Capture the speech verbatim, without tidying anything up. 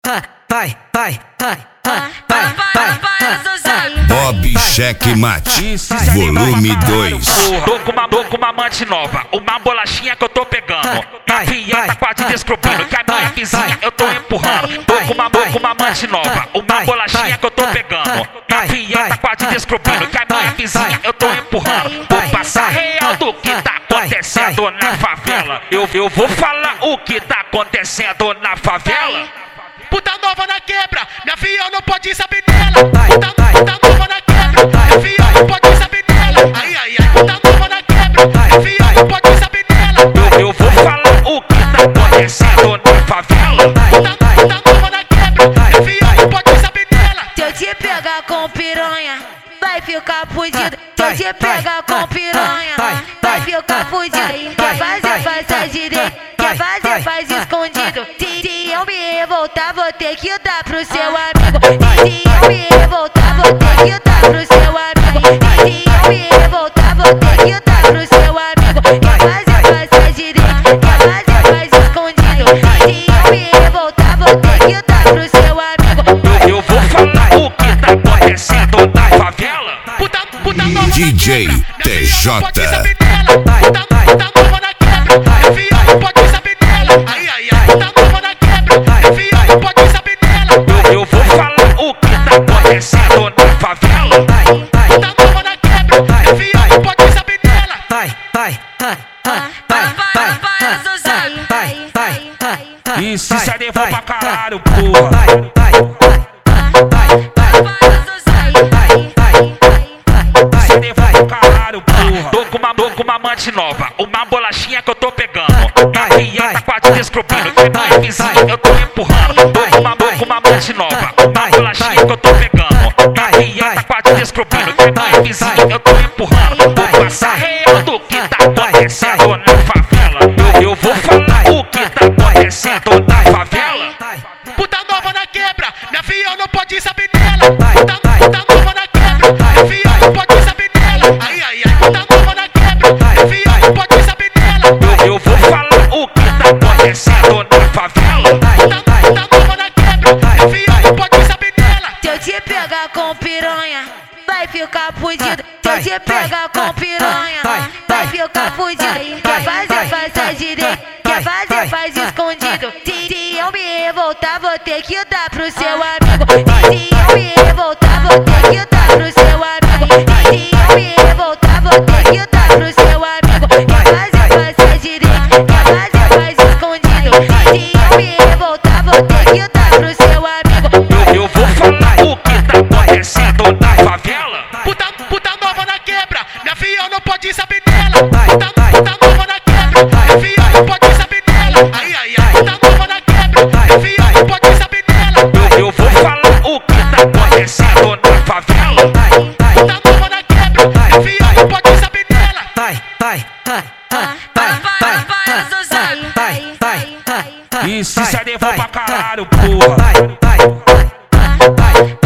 vai, vai, vai, vai, Bob Checkmate, volume dois. Tô com uma, tô com uma amante nova, uma bolachinha que eu tô pegando. Minha filha tá quase descobrindo que a minha vizinha eu tô empurrando. Tô com uma, tô com uma amante nova, uma bolachinha que eu tô pegando. Minha filha tá quase descobrindo que a minha vizinha eu tô empurrando. Vou passar real do que tá acontecendo na favela. Eu, eu vou falar o que tá acontecendo na favela. Puta nova na quebra, minha filha não pode saber dela. Puta, puta nova na quebra, minha filha não pode saber dela. Ai, ai, ai, puta nova na quebra, minha filha não pode saber dela. Eu, eu vou falar o que tá acontecendo na favela. Puta, puta nova na quebra, minha filha não pode saber dela. Se eu te pegar com piranha, vai ficar fudido. Se eu te pegar com piranha, vai ficar fudido. Quer fazer, faz a direita. Quer fazer, faz escondido. Se, se eu me revoltar, vou ter que dar pro seu amigo. Se eu me revoltar, vou ter que dar pro seu amigo. Se eu me revoltar, vou ter que dar pro seu amigo. Quer fazer, faz a direita. Quer fazer, faz escondido. Se eu me revoltar, vou ter que dar pro seu amigo. Eu, eu vou falar o que tá acontecendo na favela. Puta, puta nova D J na quebra, T J. minha filha não pode saber dela. Puta, puta nova na quebra, minha filha não pode saber dela. Ai, ai, ai, puta nova na quebra, minha filha não pode saber dela. Eu, eu vou falar o que tá acontecendo na favela. Puta nova na quebra, minha filha não pode saber dela. vai, vai, vai, vai, vai, vai, vai, vai, Isso, isso é devo pra caralho, porra. vai, vai, Isso é devo pra caralho, porra. Tô com uma, tô com uma amante nova, uma bolachinha que eu tô pegando. Minha filha tá quase descobrindo que a minha vizinha eu tô empurrando. Tô com uma, tô com uma amante nova, uma bolachinha que eu tô pegando. Minha filha tá quase descobrindo que a minha vizinha eu tô empurrando. Vou passar real do que tá acontecendo na favela. Eu, eu vou falar o que tá acontecendo na favela. Puta nova na quebra, minha filha não pode saber dela. Puta, puta nova na quebra, minha filha não pode saber dela. Ai, ai, ai, puta nova na quebra, minha filha não pode saber dela. Eu, eu vou falar o que tá acontecendo na favela. Puta, puta nova na quebra, minha filha não pode saber dela. Se eu te pegar com piranha, vai ficar fudido. Se eu te pegar com piranha, vai ficar fudido. Quer fazer, faz a direita. Quer fazer, faz escondido. Se, se eu me revoltar, vou ter que dar pro seu amigo. Se eu me revoltar, vou ter que dar pro seu amigo. Se eu me revoltar, vou ter que dar pro seu amigo. Quer fazer, faz a direita. Quer fazer, faz escondido. Se eu me revoltar, vou ter que dar pro seu amigo. Eu, eu vou falar o que tá acontecendo na favela. Puta, puta nova na quebra, minha filha não pode saber dela. Puta, puta nova na quebra, minha filha não pode saber dela. Ai, ai, ai, puta nova na quebra, minha filha não pode saber dela. Eu, eu vou falar o que tá acontecendo na favela. Puta nova na quebra, minha filha não pode saber dela. vai, vai, vai, vai, vai, vai, vai, vai, Isso, isso é devo pra caralho, porra. vai, vai, vai, vai.